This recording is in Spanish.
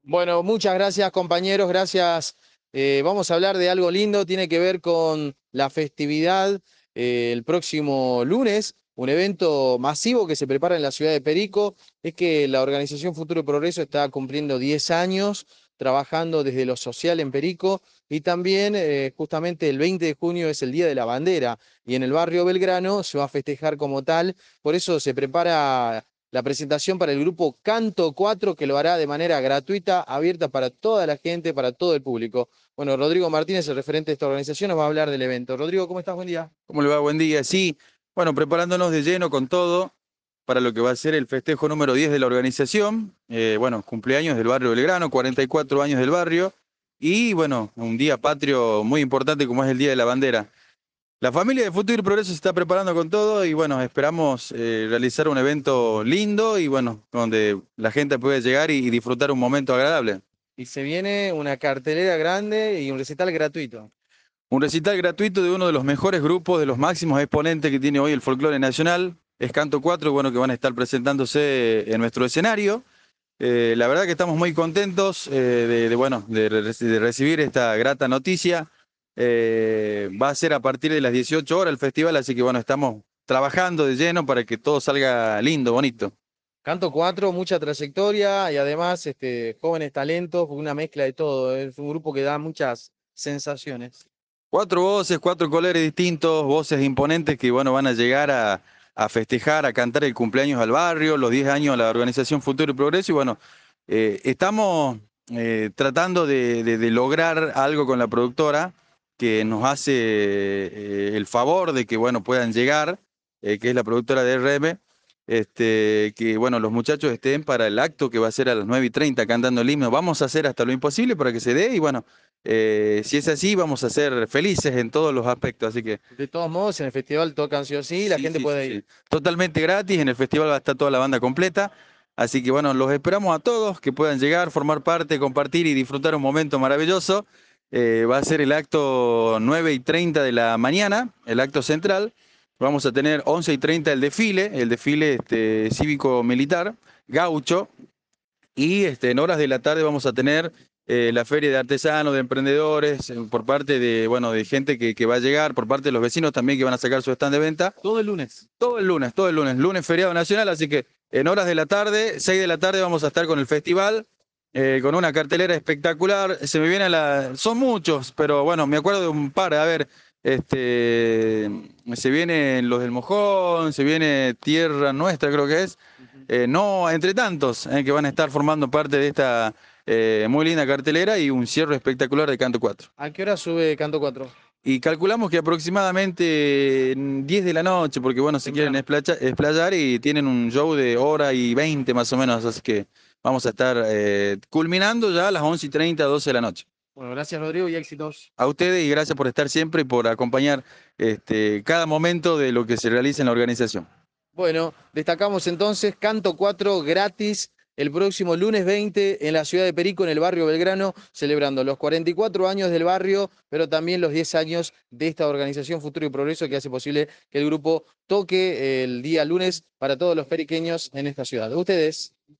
Bueno, muchas gracias compañeros, gracias. Vamos a hablar de algo lindo, tiene que ver con la festividad el próximo lunes, un evento masivo que se prepara en la ciudad de Perico. Es que la organización Futuro y Progreso está cumpliendo 10 años trabajando desde lo social en Perico y también justamente el 20 de junio es el Día de la Bandera y en el barrio Belgrano se va a festejar como tal, por eso se prepara la presentación para el grupo Canto 4, que lo hará de manera gratuita, abierta para toda la gente, para todo el público. Bueno, Rodrigo Martínez, el referente de esta organización, nos va a hablar del evento. Rodrigo, ¿cómo estás? Buen día. ¿Cómo le va? Buen día. Sí, bueno, preparándonos de lleno con todo para lo que va a ser el festejo número 10 de la organización. Bueno, cumpleaños del barrio Belgrano, 44 años del barrio. Y bueno, un día patrio muy importante como es el Día de la Bandera. La familia de Futuro y Progreso se está preparando con todo y bueno, esperamos realizar un evento lindo y bueno, donde la gente pueda llegar y disfrutar un momento agradable. Y se viene una cartelera grande y un recital gratuito. Un recital gratuito de uno de los mejores grupos, de los máximos exponentes que tiene hoy el folclore nacional. Es Canto 4, bueno, que van a estar presentándose en nuestro escenario. La verdad que estamos muy contentos bueno, de recibir esta grata noticia. Va a ser a partir de las 18 horas el festival, así que bueno, estamos trabajando de lleno para que todo salga lindo, bonito. Canto 4, mucha trayectoria y además jóvenes talentos, una mezcla de todo. Es un grupo que da muchas sensaciones. Cuatro voces, cuatro colores distintos, voces imponentes que bueno, van a llegar a festejar, a cantar el cumpleaños al barrio, los 10 años a la organización Futuro y Progreso. Y bueno, estamos tratando de lograr algo con la productora que nos hace el favor de que bueno, puedan llegar, que es la productora de RM. Que bueno, los muchachos estén para el acto que va a ser a las 9:30 cantando el himno. Vamos a hacer hasta lo imposible para que se dé y bueno, si es así, vamos a ser felices en todos los aspectos. Así que De todos modos, en el festival tocan sí o sí, la sí, gente sí, sí, puede ir. sí. Totalmente gratis. En el festival va a estar toda la banda completa. Así que bueno, los esperamos a todos que puedan llegar, formar parte, compartir y disfrutar un momento maravilloso. Va a ser el acto 9:30 de la mañana, el acto central. Vamos a tener 11:30 el desfile cívico-militar, gaucho. Y en horas de la tarde vamos a tener la feria de artesanos, de emprendedores, por parte de, bueno, de gente que va a llegar, por parte de los vecinos también que van a sacar su stand de venta. Todo el lunes. Todo el lunes, lunes feriado nacional, así que en horas de la tarde, 6 de la tarde, vamos a estar con el festival, con una cartelera espectacular. Se me viene son muchos, pero bueno, me acuerdo de un par. A ver, se vienen los del Mojón, se viene Tierra Nuestra, creo que es. Ujú. No, entre tantos que van a estar formando parte de esta muy linda cartelera y un cierre espectacular de Canto 4. ¿A qué hora sube Canto 4? Y calculamos que aproximadamente 10 de la noche, porque bueno, se quieren Temprano. explayar y tienen un show de hora y 20 más o menos, así que vamos a estar culminando ya a las 11:30, 12 de la noche. Bueno, gracias Rodrigo y éxitos. A ustedes y gracias por estar siempre y por acompañar cada momento de lo que se realiza en la organización. Bueno, destacamos entonces Canto 4 gratis el próximo lunes 20 en la ciudad de Perico, en el barrio Belgrano, celebrando los 44 años del barrio, pero también los 10 años de esta organización Futuro y Progreso que hace posible que el grupo toque el día lunes para todos los periqueños en esta ciudad. Ustedes.